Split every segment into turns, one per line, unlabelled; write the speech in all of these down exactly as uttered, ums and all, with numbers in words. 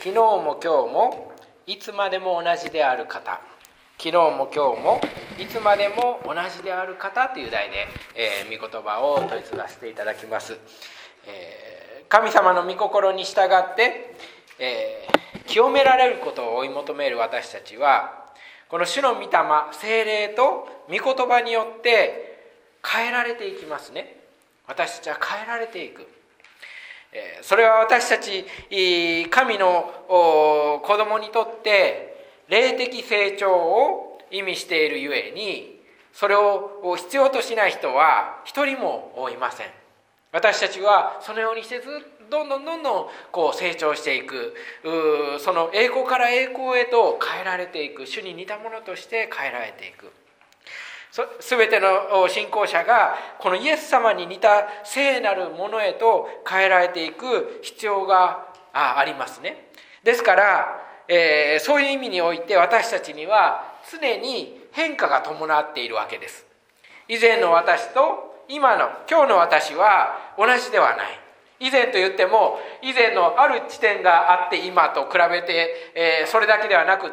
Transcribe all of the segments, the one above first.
昨日も今日もいつまでも同じである方、昨日も今日もいつまでも同じである方という題で、えー、御言葉を問い継がせていただきます。えー、神様の御心に従って、えー、清められることを追い求める私たちは、この主の御霊、聖霊と御言葉によって変えられていきますね。私たちは変えられていく。それは私たち神の子供にとって霊的成長を意味しているゆえに、それを必要としない人は一人もいません。私たちはそのようにしてずっとどんどんどんどんこう成長していく、その栄光から栄光へと変えられていく、主に似たものとして変えられていく。すべての信仰者がこのイエス様に似た聖なるものへと変えられていく必要がありますね。ですから、えー、そういう意味において私たちには常に変化が伴っているわけです。以前の私と今の今日の私は同じではない。以前と言っても以前のある地点があって今と比べて、えー、それだけではなくって、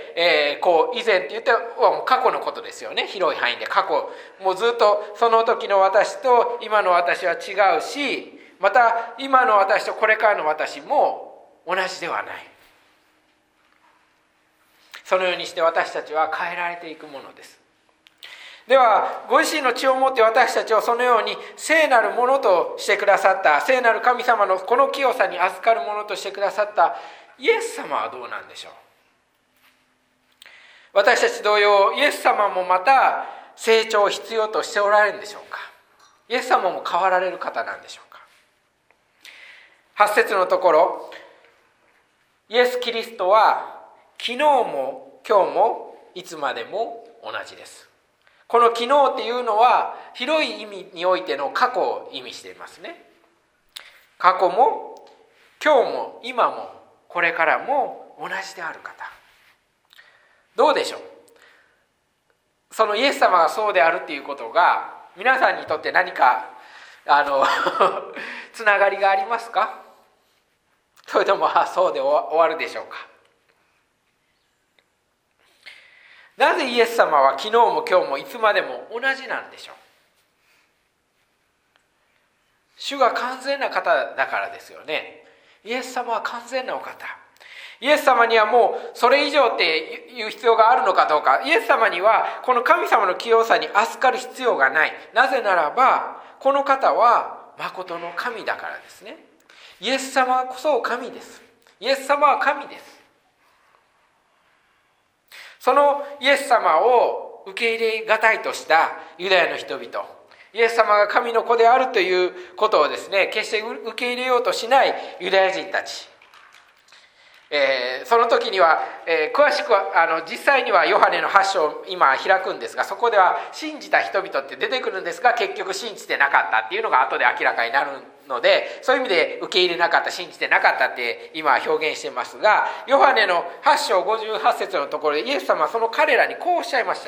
えー、こう以前って言っても過去のことですよね。広い範囲で過去、もうずっとその時の私と今の私は違うし、また今の私とこれからの私も同じではない。そのようにして私たちは変えられていくものです。ではご自身の血をもって私たちをそのように聖なるものとしてくださった、聖なる神様のこの清さに預かるものとしてくださったイエス様はどうなんでしょう。私たち同様イエス様もまた成長を必要としておられるんでしょうか。イエス様も変わられる方なんでしょうか。はち節のところ、イエス・キリストは昨日も今日もいつまでも同じです。この昨日っていうのは広い意味においての過去を意味していますね。過去も今日も今もこれからも同じである方。どうでしょう。そのイエス様がそうであるっていうことが皆さんにとって何かあのつながりがありますか。それともあそうで終わるでしょうか。なぜイエス様は昨日も今日もいつまでも同じなんでしょう。主が完全な方だからですよね。イエス様は完全なお方。イエス様にはもうそれ以上っていう必要があるのかどうか。イエス様にはこの神様の清さに預かる必要がない。なぜならばこの方は誠の神だからですね。イエス様こそ神です。イエス様は神です。そのイエス様を受け入れがたいとしたユダヤの人々、イエス様が神の子であるということをですね、決して受け入れようとしないユダヤ人たち、えー、その時には、えー、詳しくはあの実際にはヨハネのはち章を今開くんですが、そこでは信じた人々って出てくるんですが、結局信じてなかったっていうのが後で明らかになるので、そういう意味で受け入れなかった、信じてなかったって今は表現していますが、ヨハネのはち章ごじゅうはち節のところでイエス様はその彼らにこうおっしゃいました。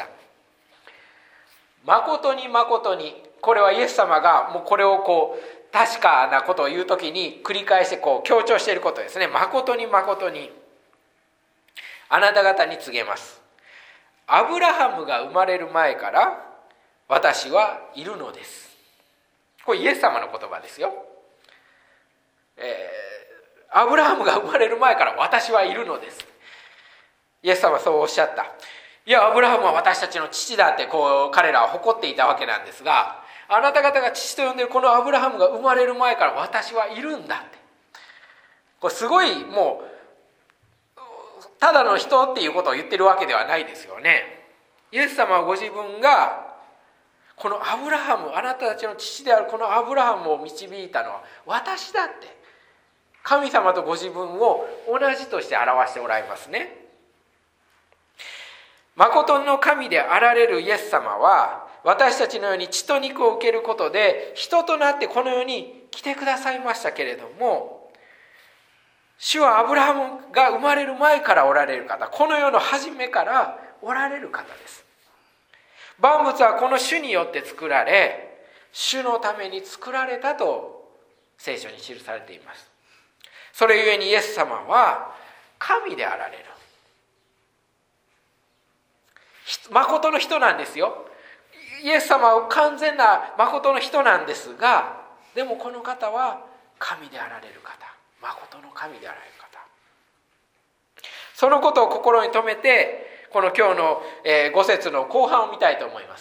誠に誠に、これはイエス様がもうこれをこう確かなことを言うときに繰り返してこう強調していることですね。誠に誠にあなた方に告げます。アブラハムが生まれる前から私はいるのです。これイエス様の言葉ですよ。えー、アブラハムが生まれる前から私はいるのです。イエス様はそうおっしゃった。いや、アブラハムは私たちの父だってこう彼らは誇っていたわけなんですが、あなた方が父と呼んでいるこのアブラハムが生まれる前から私はいるんだって、これすごいもうただの人っていうことを言ってるわけではないですよね。イエス様はご自分がこのアブラハム、あなたたちの父であるこのアブラハムを導いたのは私だって、神様とご自分を同じとして表しておられますね。誠の神であられるイエス様は私たちのように血と肉を受けることで人となってこの世に来てくださいましたけれども、主はアブラハムが生まれる前からおられる方、この世の初めからおられる方です。万物はこの主によって作られ、主のために作られたと聖書に記されています。それゆえにイエス様は神であられる。誠の人なんですよ。イエス様は完全な誠の人なんですが、でもこの方は神であられる方、誠の神であられる方。そのことを心に留めて、この今日のご節の後半を見たいと思います。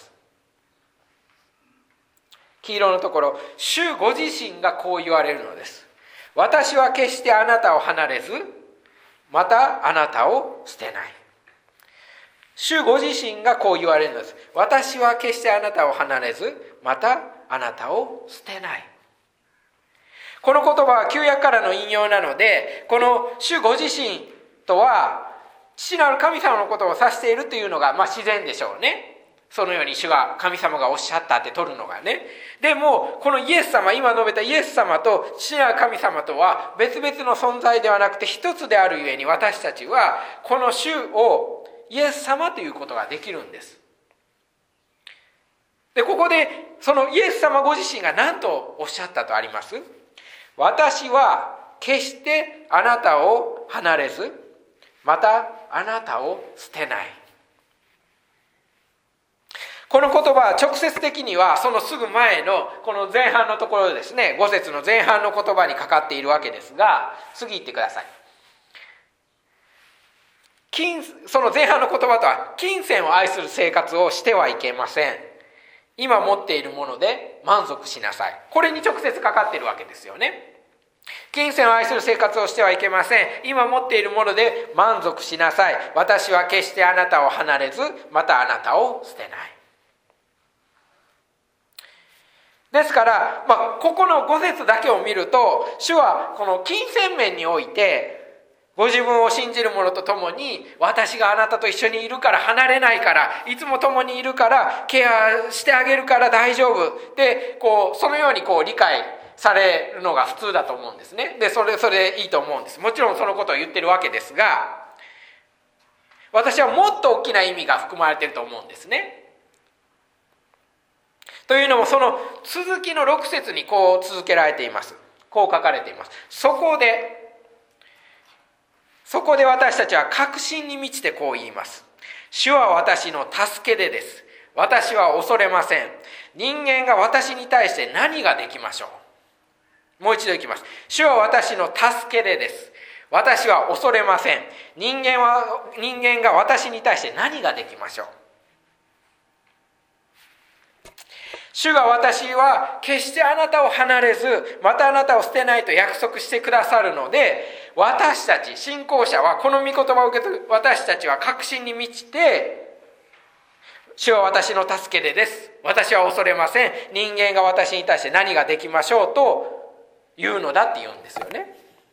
黄色のところ、主ご自身がこう言われるのです。私は決してあなたを離れず、またあなたを捨てない。主ご自身がこう言われるのです。私は決してあなたを離れず、またあなたを捨てない。この言葉は旧約からの引用なので、この主ご自身とは父なる神様のことを指しているというのがまあ自然でしょうね。そのように主が神様がおっしゃったって取るのがね。でもこのイエス様、今述べたイエス様と父なる神様とは別々の存在ではなくて一つであるゆえに、私たちはこの主をイエス様ということができるんです。で、ここでそのイエス様ご自身が何とおっしゃったとあります？私は決してあなたを離れず、またあなたを捨てない。この言葉は直接的にはそのすぐ前のこの前半のところですね、ご節の前半の言葉にかかっているわけですが、次言ってください。金その前半の言葉とは、金銭を愛する生活をしてはいけません。今持っているもので満足しなさい。これに直接かかっているわけですよね。金銭を愛する生活をしてはいけません。今持っているもので満足しなさい。私は決してあなたを離れず、またあなたを捨てない。ですから、まあ、ここのご節だけを見ると、主はこの金銭面において、ご自分を信じる者と共に、私があなたと一緒にいるから、離れないから、いつも共にいるから、ケアしてあげるから大丈夫で、こうそのようにこう理解されるのが普通だと思うんですね。で、それそれでいいと思うんです。もちろんそのことを言ってるわけですが、私はもっと大きな意味が含まれていると思うんですね。というのも、その続きのろく節にこう続けられています。こう書かれています。そこでそこで私たちは確信に満ちてこう言います。主は私の助け出です。私は恐れません。人間が私に対して何ができましょう。もう一度いきます。主は私の助け出です。私は恐れません。人間は、人間が私に対して何ができましょう。主が私は決してあなたを離れず、またあなたを捨てないと約束してくださるので、私たち信仰者はこの御言葉を受け取る私たちは確信に満ちて、主は私の助け出です。私は恐れません。人間が私に対して何ができましょうと言うのだって言うんですよね。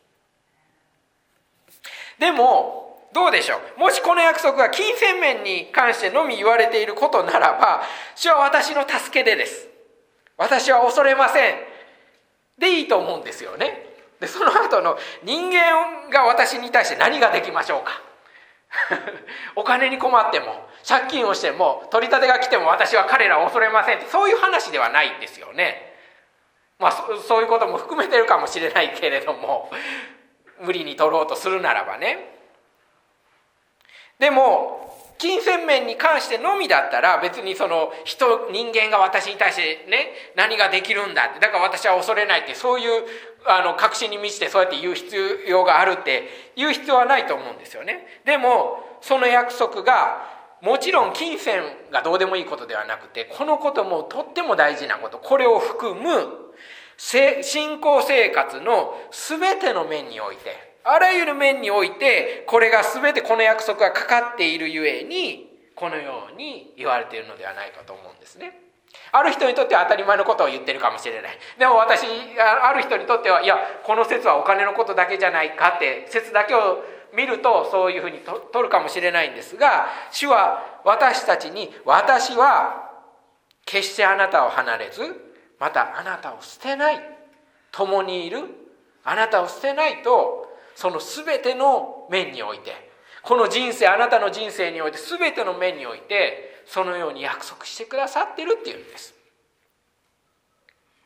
でもどうでしょう。もしこの約束が金銭面に関してのみ言われていることならば、主は私の助け出です。私は恐れません。でいいと思うんですよね。で、その後の人間が私に対して何ができましょうか。お金に困っても、借金をしても、取り立てが来ても私は彼らを恐れませんって、そういう話ではないんですよね。まあそ、そういうことも含めてるかもしれないけれども、無理に取ろうとするならばね。でも金銭面に関してのみだったら、別にその人人間が私に対してね、何ができるんだって、だから私は恐れないって、そういうあの確信に満ちてそうやって言う必要があるって言う必要はないと思うんですよね。でもその約束がもちろん金銭がどうでもいいことではなくて、このこともとっても大事なこと、これを含む信仰生活の全ての面において、あらゆる面において、これが全てこの約束がかかっているゆえに、このように言われているのではないかと思うんですね。ある人にとっては当たり前のことを言ってるかもしれない。でも私、ある人にとっては、いや、この説はお金のことだけじゃないかって、説だけを見るとそういうふうに取るかもしれないんですが、主は私たちに、私は決してあなたを離れず、またあなたを捨てない、共にいる、あなたを捨てないと、その全ての面において、この人生、あなたの人生において全ての面において、そのように約束してくださっているっていうんです。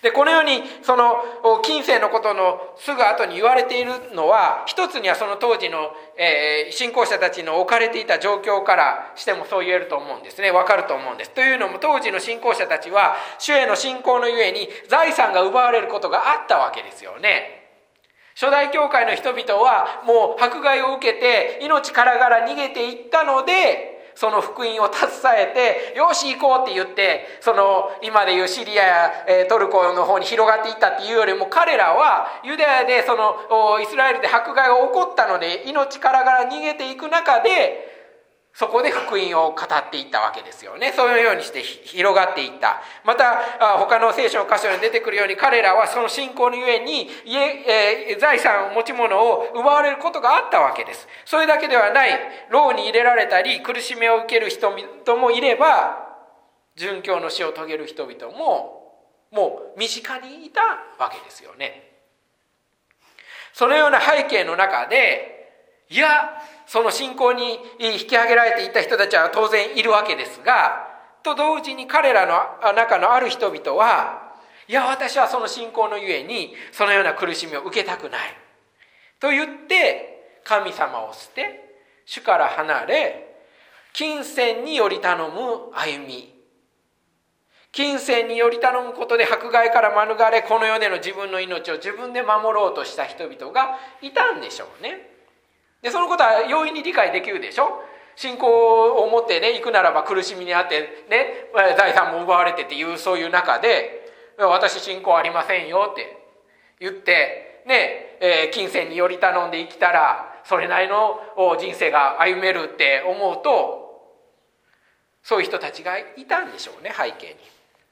でこのようにその近世のことのすぐ後に言われているのは、一つにはその当時の、えー、信仰者たちの置かれていた状況からしてもそう言えると思うんですね。わかると思うんです。というのも、当時の信仰者たちは主への信仰のゆえに財産が奪われることがあったわけですよね。初代教会の人々はもう迫害を受けて命からがら逃げていったので、その福音を携えてよし行こうって言って、その今でいうシリアやトルコの方に広がっていったっていうよりも、彼らはユダヤでそのイスラエルで迫害が起こったので命からがら逃げていく中で、そこで福音を語っていったわけですよね。そういうようにして広がっていった。また他の聖書の箇所に出てくるように、彼らはその信仰のゆえに家、えー、財産持ち物を奪われることがあったわけです。それだけではない、牢に入れられたり苦しみを受ける人々もいれば、殉教の死を遂げる人々ももう身近にいたわけですよね。そのような背景の中で、いやその信仰に引き上げられていた人たちは当然いるわけですが、と同時に彼らの中のある人々は、いや私はその信仰のゆえにそのような苦しみを受けたくないと言って神様を捨て、主から離れ、金銭により頼む歩み、金銭により頼むことで迫害から免れ、この世での自分の命を自分で守ろうとした人々がいたんでしょうね。でそのことは容易に理解できるでしょ。信仰を持ってね行くならば苦しみにあってね、財産も奪われてっていう、そういう中で私信仰ありませんよって言ってね、えー、金銭により頼んで生きたらそれなりの人生が歩めるって思うと、そういう人たちがいたんでしょうね、背景に。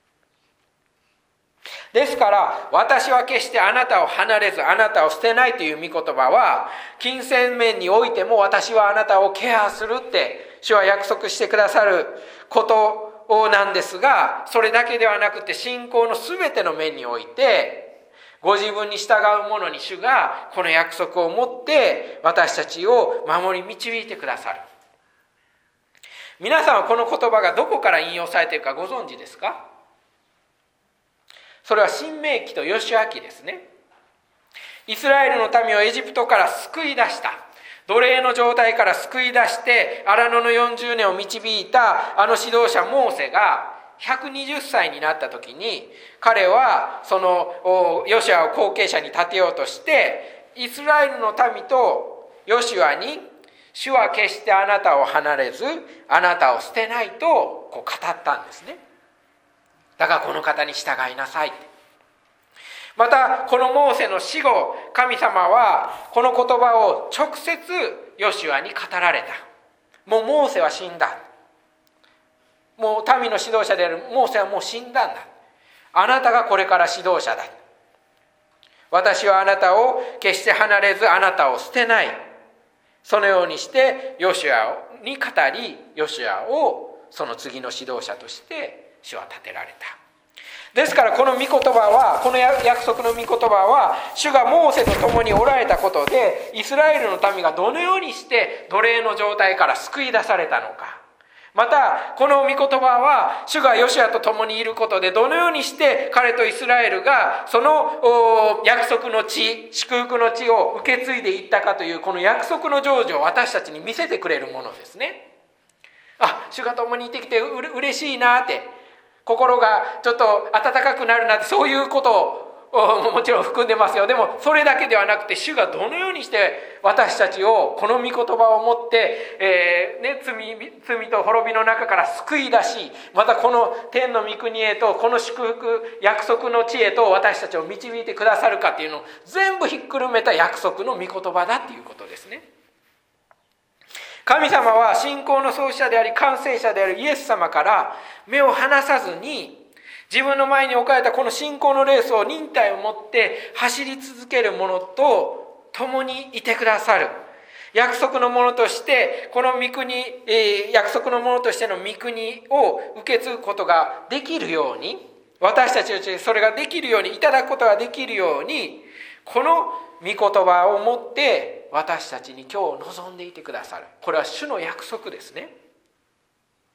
ですから私は決してあなたを離れずあなたを捨てないという御言葉は、金銭面においても私はあなたをケアするって主は約束してくださることなんですが、それだけではなくて信仰のすべての面においてご自分に従う者に主がこの約束を持って私たちを守り導いてくださる。皆さんはこの言葉がどこから引用されているかご存知ですか？それは新明記とヨシュア記ですね。イスラエルの民をエジプトから救い出した、奴隷の状態から救い出して荒野のよんじゅうねんを導いたあの指導者モーセがひゃくにじゅっさいになった時に、彼はそのヨシュアを後継者に立てようとしてイスラエルの民とヨシュアに、主は決してあなたを離れずあなたを捨てないとこう語ったんですね。だからこの方に従いなさい。またこのモーセの死後、神様はこの言葉を直接ヨシュアに語られた。もうモーセは死んだ、もう民の指導者であるモーセはもう死んだんだ、あなたがこれから指導者だ、私はあなたを決して離れずあなたを捨てない。そのようにしてヨシュアに語り、ヨシュアをその次の指導者として主は立てられた。ですからこの御言葉は、この約束の御言葉は、主がモーセと共におられたことでイスラエルの民がどのようにして奴隷の状態から救い出されたのか、またこの御言葉は主がヨシュアと共にいることでどのようにして彼とイスラエルがその約束の地、祝福の地を受け継いでいったかという、この約束の成就を私たちに見せてくれるものですね。あ、主が共にいてきてうれ嬉しいなって、心がちょっと温かくなるなって、そういうことをもちろん含んでますよ。でもそれだけではなくて、主がどのようにして私たちをこの御言葉を持って、えーね、罪、罪と滅びの中から救い出し、またこの天の御国へとこの祝福約束の地へと私たちを導いてくださるかっていうのを全部ひっくるめた約束の御言葉だっていうことですね。神様は信仰の創始者であり完成者であるイエス様から目を離さずに、自分の前に置かれたこの信仰のレースを忍耐を持って走り続ける者と共にいてくださる。約束の者としてこの御国、えー、約束の者としての御国を受け継ぐことができるように、私たちのうちにそれができるように、いただくことができるように、この御言葉を持って私たちに今日望んでいてくださる。これは主の約束ですね。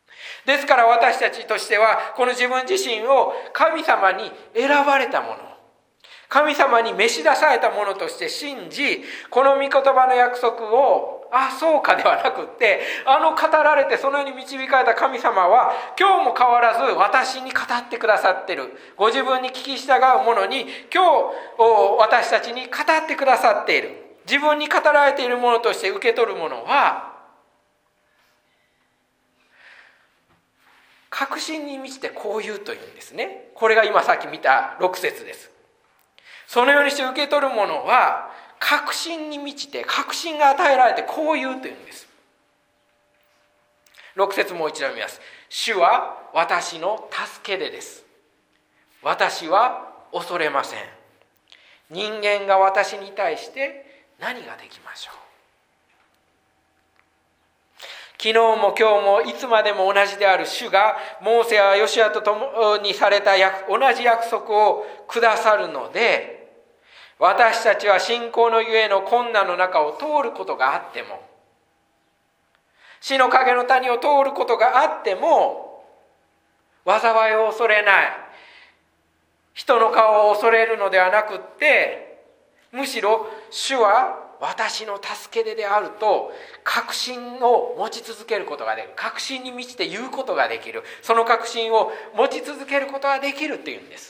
ですから私たちとしてはこの自分自身を神様に選ばれたもの、神様に召し出されたものとして信じ、この御言葉の約束をあそうかではなくって、あの語られてそのように導かれた神様は今日も変わらず私に語ってくださってる。ご自分に聞き従うものに今日私たちに語ってくださっている。自分に語られているものとして受け取るものは確信に満ちてこう言うというんですね。これが今さっき見たろく節です。そのようにして受け取るものは確信に満ちて、確信が与えられてこう言うというんです。ろく節もう一度見ます。主は私の助け出です。私は恐れません。人間が私に対して何ができましょう。昨日も今日もいつまでも同じである主がモーセやヨシュアと共にされた同じ約束をくださるので、私たちは信仰のゆえの困難の中を通ることがあっても、死の影の谷を通ることがあっても災いを恐れない、人の顔を恐れるのではなくって、むしろ主は私の助け出であると確信を持ち続けることができる。確信に満ちて言うことができる。その確信を持ち続けることができるっていうんです。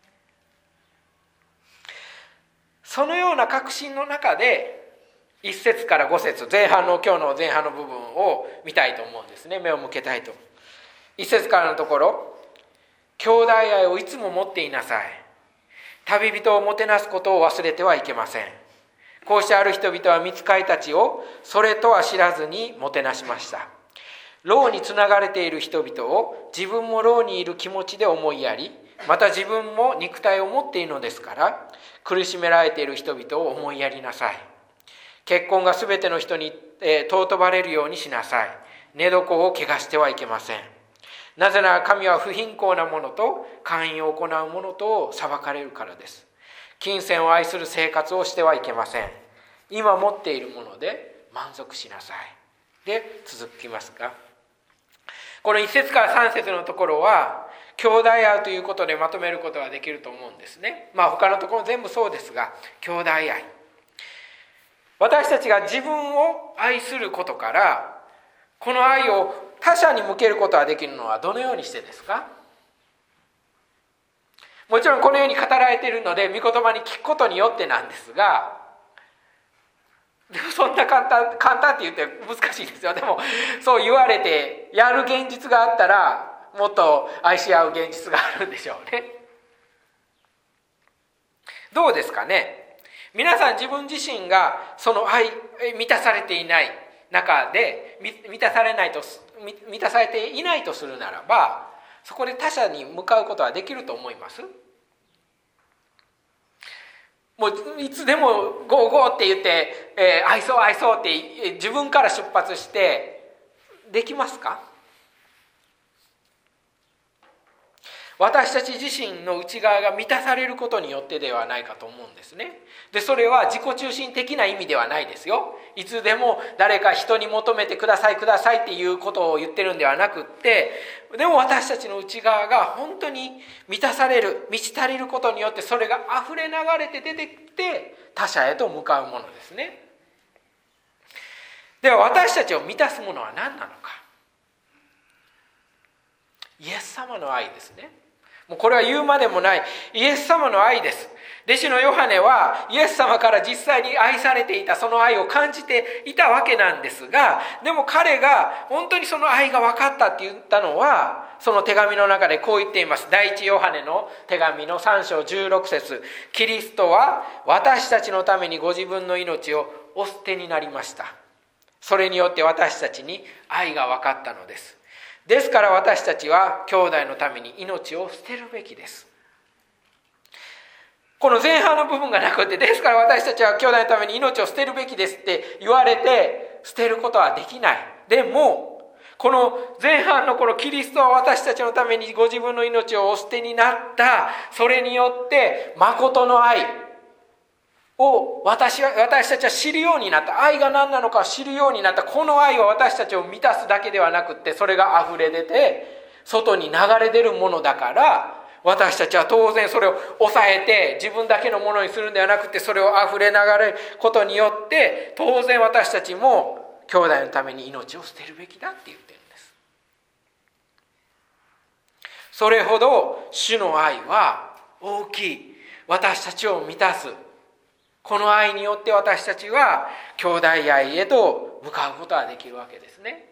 そのような確信の中でいっ節からご節、前半の今日の前半の部分を見たいと思うんですね。目を向けたいと。いっ節からのところ、兄弟愛をいつも持っていなさい。旅人をもてなすことを忘れてはいけません。こうしてある人々は御使いたちをそれとは知らずにもてなしました。牢につながれている人々を自分も牢にいる気持ちで思いやり、また自分も肉体を持っているのですから、苦しめられている人々を思いやりなさい。結婚がすべての人に、えー、尊ばれるようにしなさい。寝床を汚してはいけません。なぜなら神は不貧困な者と姦淫を行う者と裁かれるからです。金銭を愛する生活をしてはいけません。今持っているもので満足しなさい。で続きますが、このいっ節からさん節のところは兄弟愛ということでまとめることができると思うんですね。まあ他のところ全部そうですが、兄弟愛、私たちが自分を愛することからこの愛を他者に向けることができるのはどのようにしてですか？もちろんこのように語られているので御言葉に聞くことによってなんですが、でもそんな簡単簡単って言って難しいですよ。でもそう言われてやる現実があったらもっと愛し合う現実があるんでしょうね。どうですかね。皆さん自分自身がその愛満たされていない中で満たされないと満たされていないとするならば、そこで他者に向かうことはできると思います？もういつでもゴーゴーって言って、えー、愛そう愛そうって自分から出発してできますか？私たち自身の内側が満たされることによってではないかと思うんですね。で、それは自己中心的な意味ではないですよ。いつでも誰か人に求めてくださいくださいっていうことを言ってるんではなくって、でも私たちの内側が本当に満たされる、満ち足りることによってそれがあふれ流れて出てきて他者へと向かうものですね。では私たちを満たすものは何なのか。イエス様の愛ですね。もうこれは言うまでもないイエス様の愛です。弟子のヨハネはイエス様から実際に愛されていたその愛を感じていたわけなんですが、でも彼が本当にその愛が分かったって言ったのは、その手紙の中でこう言っています。第一ヨハネの手紙のさん章じゅうろく節、キリストは私たちのためにご自分の命をお捨てになりました。それによって私たちに愛が分かったのです。ですから私たちは兄弟のために命を捨てるべきです。この前半の部分がなくて、ですから私たちは兄弟のために命を捨てるべきですって言われて捨てることはできない。でもこの前半のこのキリストは私たちのためにご自分の命をお捨てになった、それによって誠の愛、 を私は私たちは知るようになった。愛が何なのかを知るようになった。この愛は私たちを満たすだけではなくって、それが溢れ出て外に流れ出るものだから、私たちは当然それを抑えて自分だけのものにするんではなくて、それを溢れ流れることによって当然私たちも兄弟のために命を捨てるべきだって言ってるんです。それほど主の愛は大きい。私たちを満たす。この愛によって私たちは兄弟愛へと向かうことができるわけですね。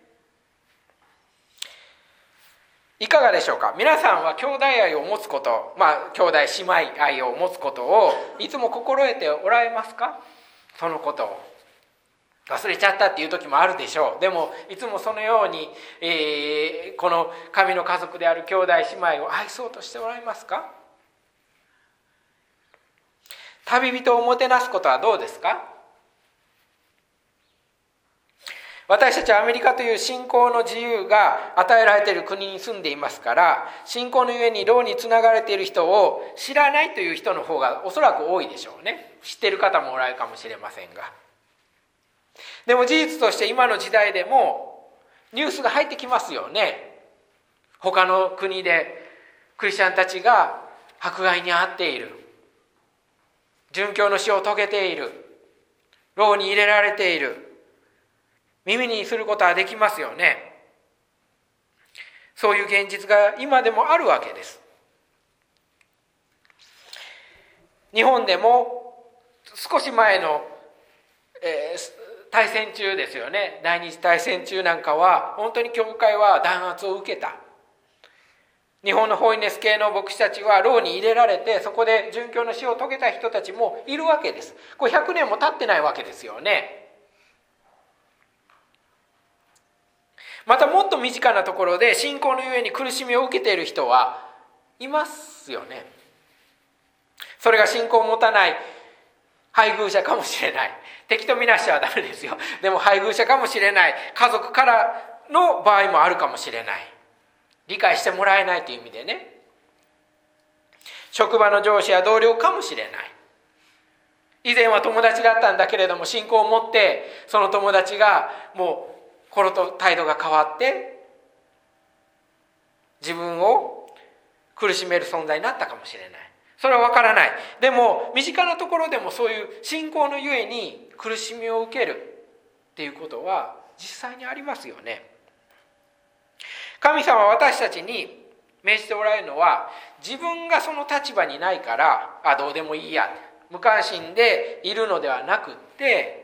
いかがでしょうか。皆さんは兄弟愛を持つこと、まあ兄弟姉妹愛を持つことをいつも心得ておられますか。そのことを忘れちゃったっていう時もあるでしょう。でもいつもそのように、えー、この神の家族である兄弟姉妹を愛そうとしておられますか。旅人をもてなすことはどうですか。私たちはアメリカという信仰の自由が与えられている国に住んでいますから、信仰のゆえに牢につながれている人を知らないという人の方がおそらく多いでしょうね。知っている方もおられるかもしれませんが、でも事実として今の時代でもニュースが入ってきますよね。他の国でクリスチャンたちが迫害に遭っている、殉教の死を遂げている、牢に入れられている、耳にすることはできますよね。そういう現実が今でもあるわけです。日本でも少し前の、えー、大戦中ですよね。第二次大戦中なんかは本当に教会は弾圧を受けた。日本のホイネス系の牧師たちは牢に入れられて、そこで殉教の死を遂げた人たちもいるわけです。これひゃくねんも経ってないわけですよね。またもっと身近なところで信仰のゆえに苦しみを受けている人はいますよね。それが信仰を持たない配偶者かもしれない。敵とみなしちゃダメですよ。でも配偶者かもしれない。家族からの場合もあるかもしれない。理解してもらえないという意味でね。職場の上司や同僚かもしれない。以前は友達だったんだけれども、信仰を持ってその友達がもう心と態度が変わって自分を苦しめる存在になったかもしれない。それは分からない。でも身近なところでもそういう信仰のゆえに苦しみを受けるっていうことは実際にありますよね。神様は私たちに命じておられるのは、自分がその立場にないからあどうでもいいや、無関心でいるのではなくって、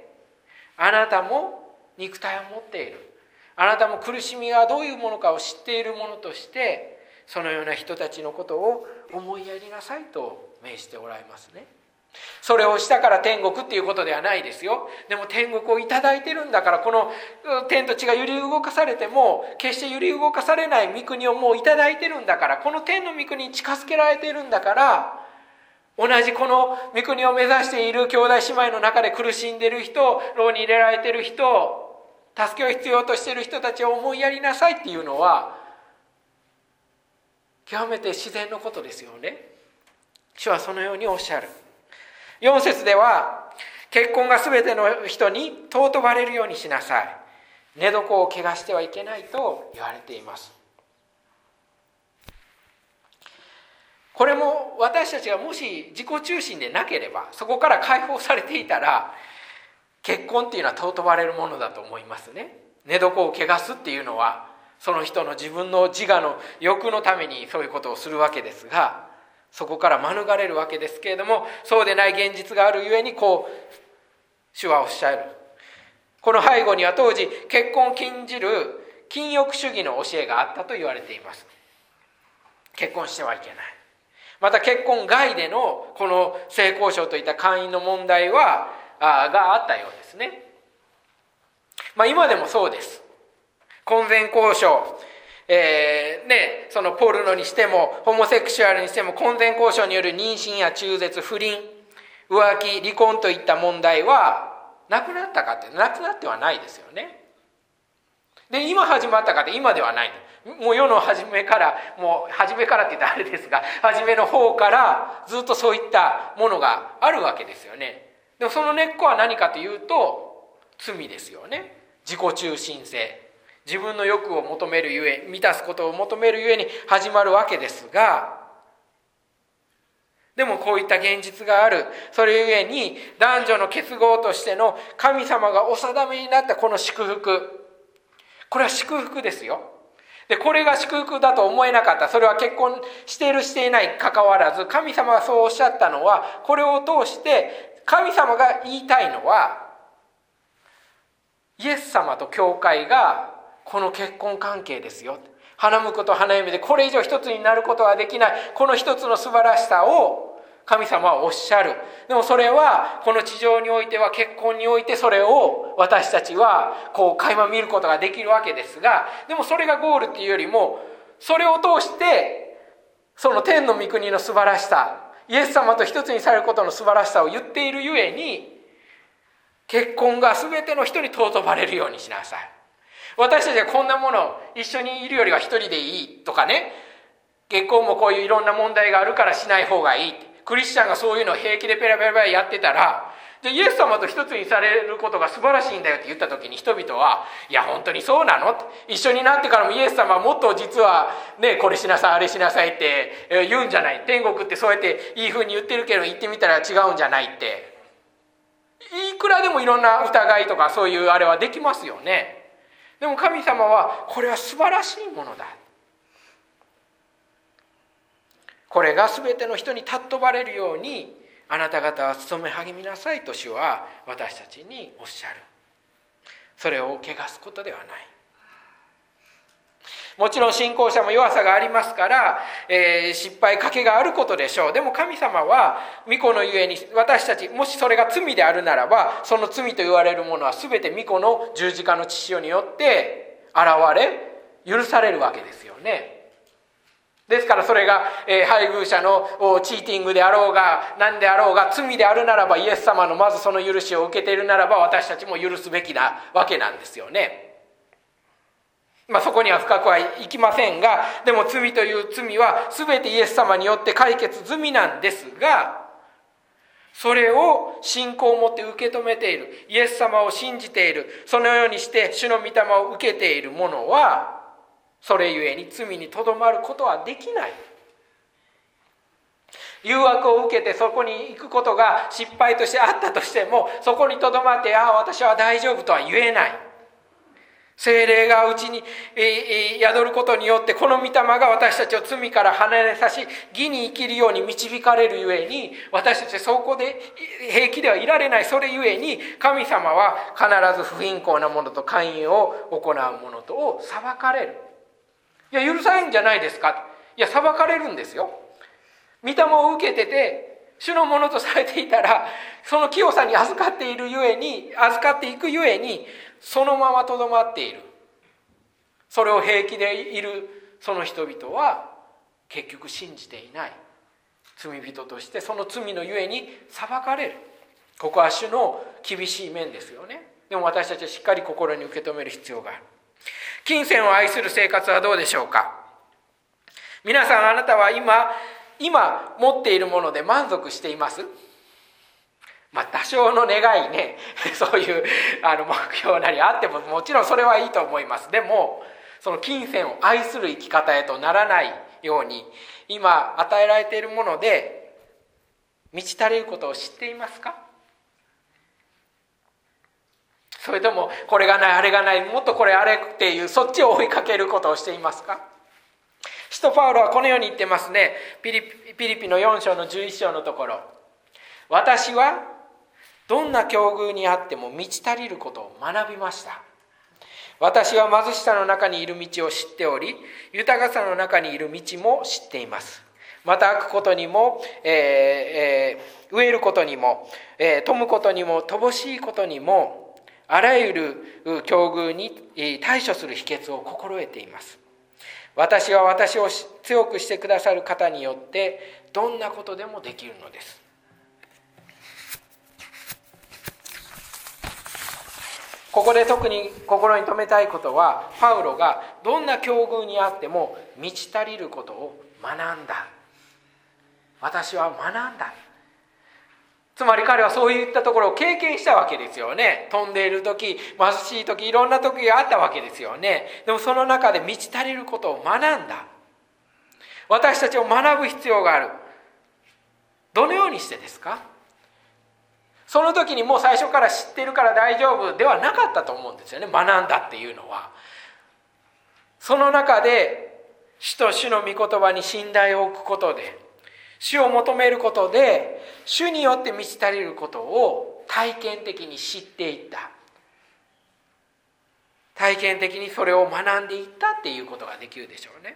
あなたも肉体を持っている、あなたも苦しみがどういうものかを知っているものとして、そのような人たちのことを思いやりなさいと命じておられますね。それをしたから天国っていうことではないですよ。でも天国をいただいてるんだから、この天と地が揺り動かされても決して揺り動かされない御国をもういただいてるんだから、この天の御国に近づけられているんだから、同じこの御国を目指している兄弟姉妹の中で苦しんでいる人、牢に入れられている人、助けを必要としている人たちを思いやりなさいっていうのは極めて自然のことですよね。主はそのようにおっしゃる。よん節では、結婚がすべての人に尊ばれるようにしなさい、寝床を汚してはいけないと言われています。これも私たちがもし自己中心でなければ、そこから解放されていたら、結婚っていうのは尊ばれるものだと思いますね。寝床を汚すっていうのはその人の自分の自我の欲のためにそういうことをするわけですが、そこから免れるわけですけれども、そうでない現実があるゆえにこう主はおっしゃる。この背後には当時結婚を禁じる禁欲主義の教えがあったと言われています。結婚してはいけない。また結婚外でのこの性交渉といった姦淫の問題はあがあったようですね。まあ今でもそうです。婚前交渉、えーね、そのポルノにしてもホモセクシュアルにしても、婚前交渉による妊娠や中絶、不倫、浮気、離婚といった問題はなくなったかってなくなってはないですよね。で今始まったかって今ではない。もう世の初めから、もう初めからって言ったらあれですが、初めの方からずっとそういったものがあるわけですよね。 でもその根っこは何かというと罪ですよね。自己中心性、自分の欲を求めるゆえ、満たすことを求めるゆえに始まるわけですが、でもこういった現実がある。それゆえに男女の結合としての神様がお定めになったこの祝福、これは祝福ですよ。でこれが祝福だと思えなかった、それは結婚しているしていない関わらず、神様がそうおっしゃったのは、これを通して神様が言いたいのは、イエス様と教会がこの結婚関係ですよ。花婿と花嫁でこれ以上一つになることはできない、この一つの素晴らしさを神様はおっしゃる。でもそれはこの地上においては、結婚においてそれを私たちはこう垣間見ることができるわけですが、でもそれがゴールっていうよりも、それを通してその天の御国の素晴らしさ、イエス様と一つにされることの素晴らしさを言っているゆえに、結婚が全ての人に尊ばれるようにしなさい。私たちはこんなもの一緒にいるよりは一人でいいとかね、結婚もこういういろんな問題があるからしない方がいい、クリスチャンがそういうのを平気でペラペラペラやってたら、じゃあイエス様と一つにされることが素晴らしいんだよって言った時に、人々は、いや本当にそうなのって、一緒になってからもイエス様はもっと実はね、これしなさいあれしなさいって言うんじゃない、天国ってそうやっていい風に言ってるけど行ってみたら違うんじゃないって、いくらでもいろんな疑いとかそういうあれはできますよね。でも神様はこれは素晴らしいものだ、これが全ての人に尊ばれるようにあなた方は努め励みなさいと主は私たちにおっしゃる。それを汚すことではない。もちろん信仰者も弱さがありますから、えー、失敗賭けがあることでしょう。でも神様は御子のゆえに、私たちもしそれが罪であるならば、その罪と言われるものは全て御子の十字架の血潮によって現れ許されるわけですよね。ですからそれが、えー、配偶者のチーティングであろうが何であろうが罪であるならば、イエス様のまずその許しを受けているならば、私たちも許すべきなわけなんですよね。まあ、そこには深くはいきませんが、でも罪という罪は全てイエス様によって解決済みなんですが、それを信仰を持って受け止めている、イエス様を信じている、そのようにして主の御霊を受けている者は、それゆえに罪にとどまることはできない。誘惑を受けてそこに行くことが失敗としてあったとしても、そこにとどまって、ああ私は大丈夫とは言えない。聖霊がうちに、えー、宿ることによって、この御霊が私たちを罪から離れさし、義に生きるように導かれるゆえに、私たちはそこで平気ではいられない。それゆえに神様は必ず不貧困なものと姦淫を行う者とを裁かれる。いや許されるんじゃないですか。いや裁かれるんですよ。御霊を受けてて主のものとされていたら、その清さに預かっているゆえに、預かっていくゆえに、そのままとどまっている。それを平気でいるその人々は結局信じていない罪人として、その罪のゆえに裁かれる。ここは主の厳しい面ですよね。でも私たちはしっかり心に受け止める必要がある。金銭を愛する生活はどうでしょうか。皆さん、あなたは今今持っているもので満足しています？まあ多少の願いね、そういうあの目標なりあってももちろんそれはいいと思います。でもその金銭を愛する生き方へとならないように、今与えられているもので満ち足りることを知っていますか？それともこれがないあれがない、もっとこれあれっていうそっちを追いかけることをしていますか？使徒パウロはこのように言ってますね。ピリピ、ピリピのよん章のじゅういち章のところ、私はどんな境遇にあっても満ち足りることを学びました。私は貧しさの中にいる道を知っており、豊かさの中にいる道も知っています。また飽くことにも、えーえー、飢えることにも、えー、富むことにも、乏しいことにも、あらゆる境遇に対処する秘訣を心得ています。私は私を強くしてくださる方によってどんなことでもできるのです。ここで特に心に留めたいことは、パウロがどんな境遇にあっても満ち足りることを学んだ。私は学んだ。 つまり彼はそういったところを経験したわけですよね。飛んでいる時、貧しい時、いろんな時があったわけですよね。でもその中で満ち足りることを学んだ。私たちを学ぶ必要がある。どのようにしてですか？その時にもう最初から知ってるから大丈夫ではなかったと思うんですよね。学んだっていうのは。その中で主と主の御言葉に信頼を置くことで、主を求めることで、主によって満ち足りることを体験的に知っていった。体験的にそれを学んでいったっていうことができるでしょうね。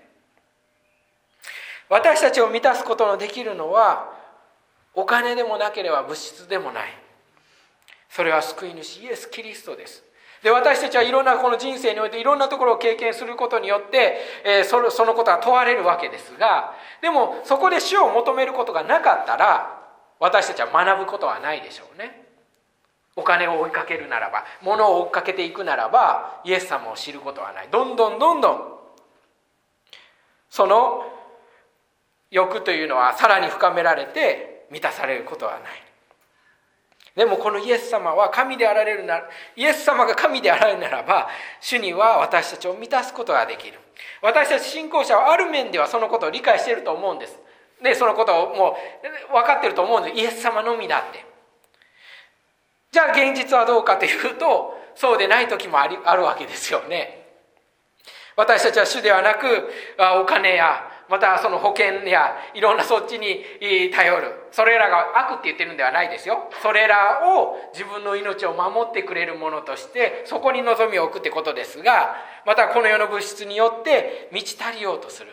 私たちを満たすことのできるのは、お金でもなければ物質でもない。それは救い主イエス・キリストです。で、私たちはいろんなこの人生においていろんなところを経験することによって、えー、その、そのことが問われるわけですが、でもそこで主を求めることがなかったら、私たちは学ぶことはないでしょうね。お金を追いかけるならば、物を追いかけていくならば、イエス様を知ることはない。どんどんどんどんその欲というのはさらに深められて満たされることはない。でもこのイエス様は神であられるなら、イエス様が神であられるならば、主には私たちを満たすことができる。私たち信仰者はある面ではそのことを理解していると思うんです。で、そのことをもう分かっていると思うんです。イエス様のみだって。じゃあ現実はどうかというと、そうでない時もあり、あるわけですよね。私たちは主ではなく、お金やまたその保険やいろんなそっちに頼る。それらが悪って言ってるんではないですよ。それらを自分の命を守ってくれるものとしてそこに望みを置くってことですが、またこの世の物質によって満ち足りようとする。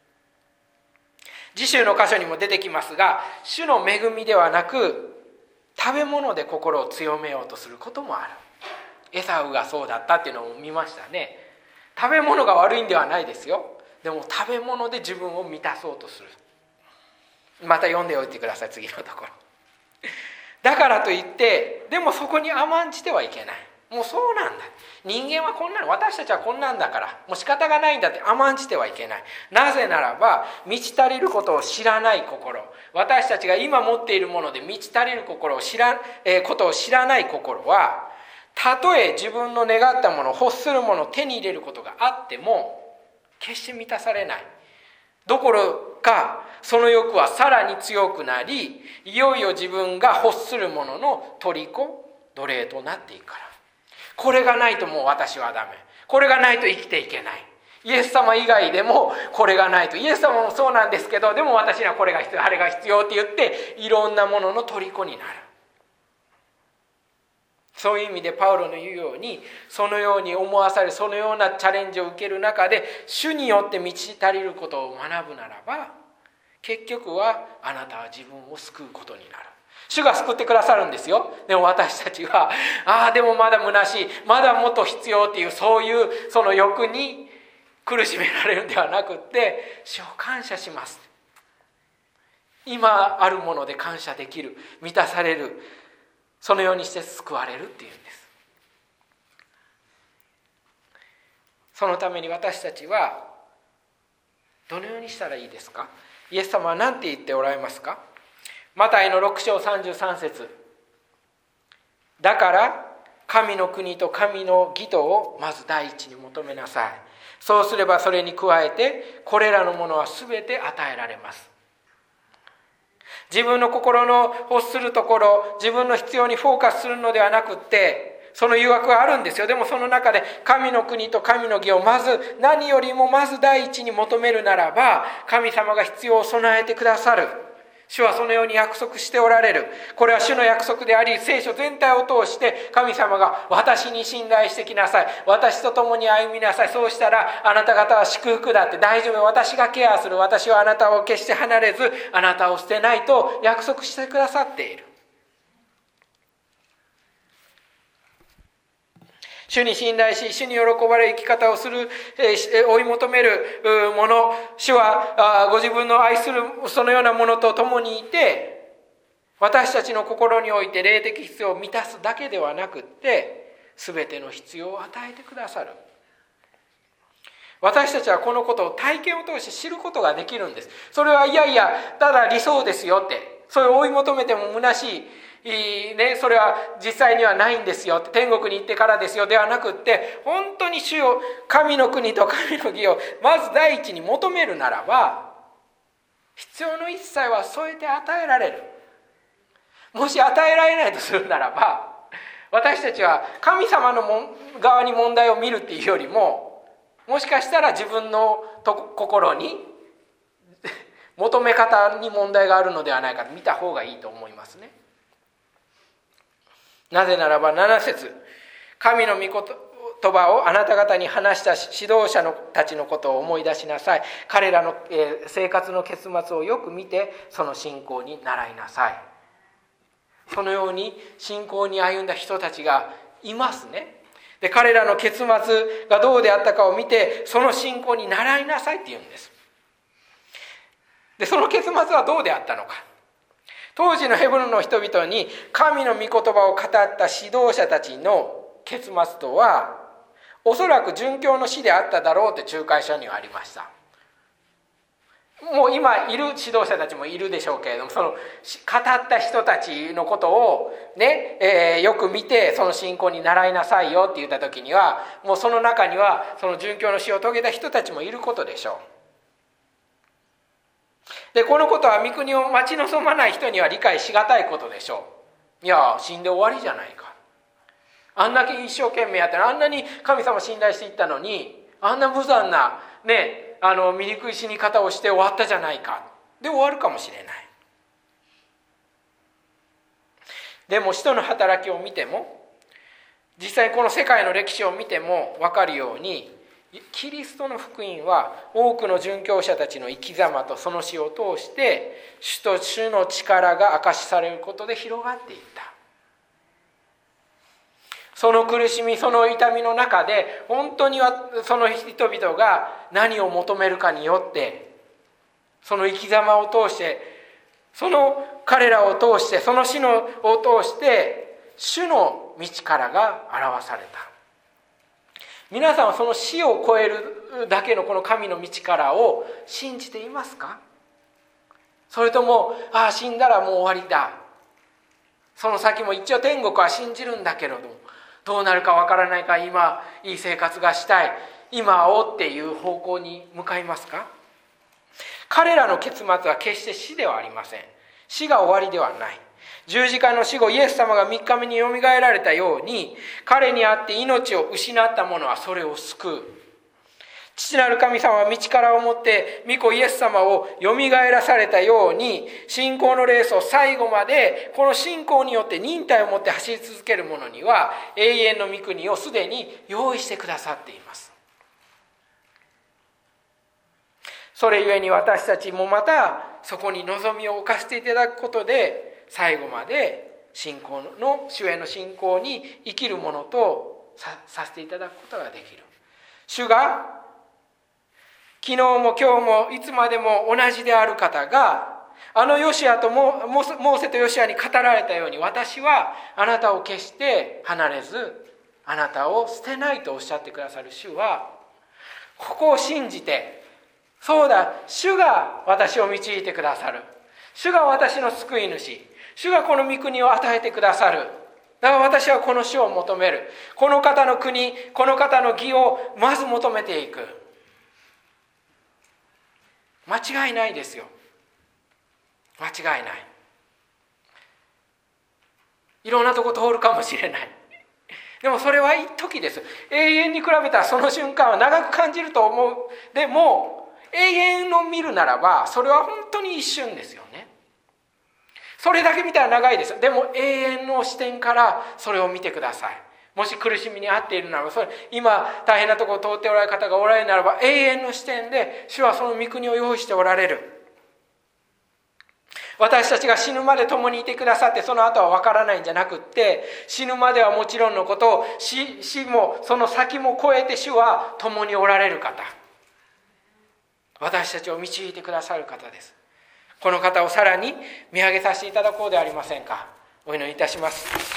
次週の箇所にも出てきますが、主の恵みではなく食べ物で心を強めようとすることもある。エサウがそうだったっていうのを見ましたね。食べ物が悪いんではないですよ。でも食べ物で自分を満たそうとする。また読んでおいてください、次のところ。だからといってでもそこに甘んじてはいけない。もうそうなんだ、人間はこんなの、私たちはこんなんだからもう仕方がないんだって甘んじてはいけない。なぜならば満ち足りることを知らない心、私たちが今持っているもので満ち足りる心を知ら、えー、ことを知らない心は、たとえ自分の願ったもの、欲するものを手に入れることがあっても決して満たされない。どころかその欲はさらに強くなり、いよいよ自分が欲するものの虜、奴隷となっていくから。これがないともう私はダメ、これがないと生きていけない。イエス様以外でもこれがないと、イエス様もそうなんですけど、でも私にはこれが必要、あれが必要って言っていろんなものの虜になる。そういう意味でパウロの言うように、そのように思わされ、そのようなチャレンジを受ける中で主によって満ち足りることを学ぶならば、結局はあなたは自分を救うことになる。主が救ってくださるんですよ。でも私たちは、ああでもまだ虚しい、まだもっと必要っていう、そういうその欲に苦しめられるんではなくって、主を感謝します、今あるもので感謝できる、満たされる、そのようにして救われるっていうんです。そのために私たちはどのようにしたらいいですか？イエス様は何て言っておられますか？マタイのろく章さんじゅうさん節、だから神の国と神の義とをまず第一に求めなさい。そうすればそれに加えてこれらのものは全て与えられます。自分の心の欲するところ、自分の必要にフォーカスするのではなくって、その誘惑はあるんですよ。でもその中で神の国と神の義をまず、何よりもまず第一に求めるならば、神様が必要を備えてくださる。主はそのように約束しておられる。これは主の約束であり、聖書全体を通して神様が私に信頼してきなさい、私と共に歩みなさい、そうしたらあなた方は祝福だって、大丈夫、私がケアする、私はあなたを決して離れずあなたを捨てないと約束してくださっている。主に信頼し、主に喜ばれる生き方をする、追い求めるもの、主はご自分の愛するそのようなものと共にいて、私たちの心において霊的必要を満たすだけではなくって、全ての必要を与えてくださる。私たちはこのことを体験を通して知ることができるんです。それはいやいやただ理想ですよって、それを追い求めても虚しい、 ね、それは実際にはないんですよ、天国に行ってからですよではなくって、本当に主を、神の国と神の義をまず第一に求めるならば、必要の一切は添えて与えられる。もし与えられないとするならば、私たちは神様の側に問題を見るっていうよりも、もしかしたら自分のと心に求め方に問題があるのではないかと見た方がいいと思いますね。なぜならばなな節、神の御言葉をあなた方に話した指導者のたちのことを思い出しなさい。彼らの生活の結末をよく見て、その信仰に習いなさい。そのように信仰に歩んだ人たちがいますね。で、彼らの結末がどうであったかを見て、その信仰に習いなさいって言うんです。で、その結末はどうであったのか。当時のヘブルの人々に神の御言葉を語った指導者たちの結末とは、おそらく殉教の死であっただろうと仲介書にはありました。もう今いる指導者たちもいるでしょうけれども、その語った人たちのことをね、えー、よく見て、その信仰に習いなさいよって言った時には、もうその中にはその殉教の死を遂げた人たちもいることでしょう。で、このことは御国を待ち望まない人には理解しがたいことでしょう。いや、死んで終わりじゃないか。あんだけ一生懸命やって、あんなに神様信頼していったのに、あんな無残なね、あの醜い死に方をして終わったじゃないか。で終わるかもしれない。でも使徒の働きを見ても、実際この世界の歴史を見ても分かるように、キリストの福音は多くの殉教者たちの生き様とその死を通して主と主の力が証しされることで広がっていった。その苦しみ、その痛みの中で本当にはその人々が何を求めるかによって、その生き様を通して、その彼らを通して、その死のを通して主の道からが表された。皆さんはその死を超えるだけのこの神の道からを信じていますか？それとも、ああ死んだらもう終わりだ、その先も一応天国は信じるんだけれどもどうなるかわからないから今いい生活がしたい、今をっていう方向に向かいますか？彼らの結末は決して死ではありません。死が終わりではない。十字架の死後、イエス様が三日目によみがえられたように、彼にあって命を失った者はそれを救う。父なる神様は道からをもって御子イエス様をよみがえらされたように、信仰のレースを最後までこの信仰によって忍耐を持って走り続ける者には永遠の御国をすでに用意してくださっています。それゆえに私たちもまたそこに望みを置かせていただくことで、最後まで信仰の主への信仰に生きるものと さ, させていただくことができる。主が昨日も今日もいつまでも同じである方が、あのヨシアとモーセとヨシアに語られたように、私はあなたを決して離れずあなたを捨てないとおっしゃってくださる主は、ここを信じて、そうだ、主が私を導いてくださる、主が私の救い主、主がこの御国を与えてくださる、だから私はこの主を求める、この方の国、この方の義をまず求めていく。間違いないですよ。間違いない。いろんなとこ通るかもしれない。でもそれは一時です。永遠に比べたらその瞬間は長く感じると思う。でも永遠の見るならばそれは本当に一瞬ですよね。それだけ見たら長いです。でも永遠の視点からそれを見てください。もし苦しみに遭っているならば、それ今大変なところを通っておられる方がおられるならば、永遠の視点で主はその御国を用意しておられる。私たちが死ぬまで共にいてくださって、その後は分からないんじゃなくって、死ぬまではもちろんのこと、 死, 死もその先も超えて主は共におられる方、私たちを導いてくださる方です。この方をさらに見上げさせていただこうではありませんか。お祈りいたします。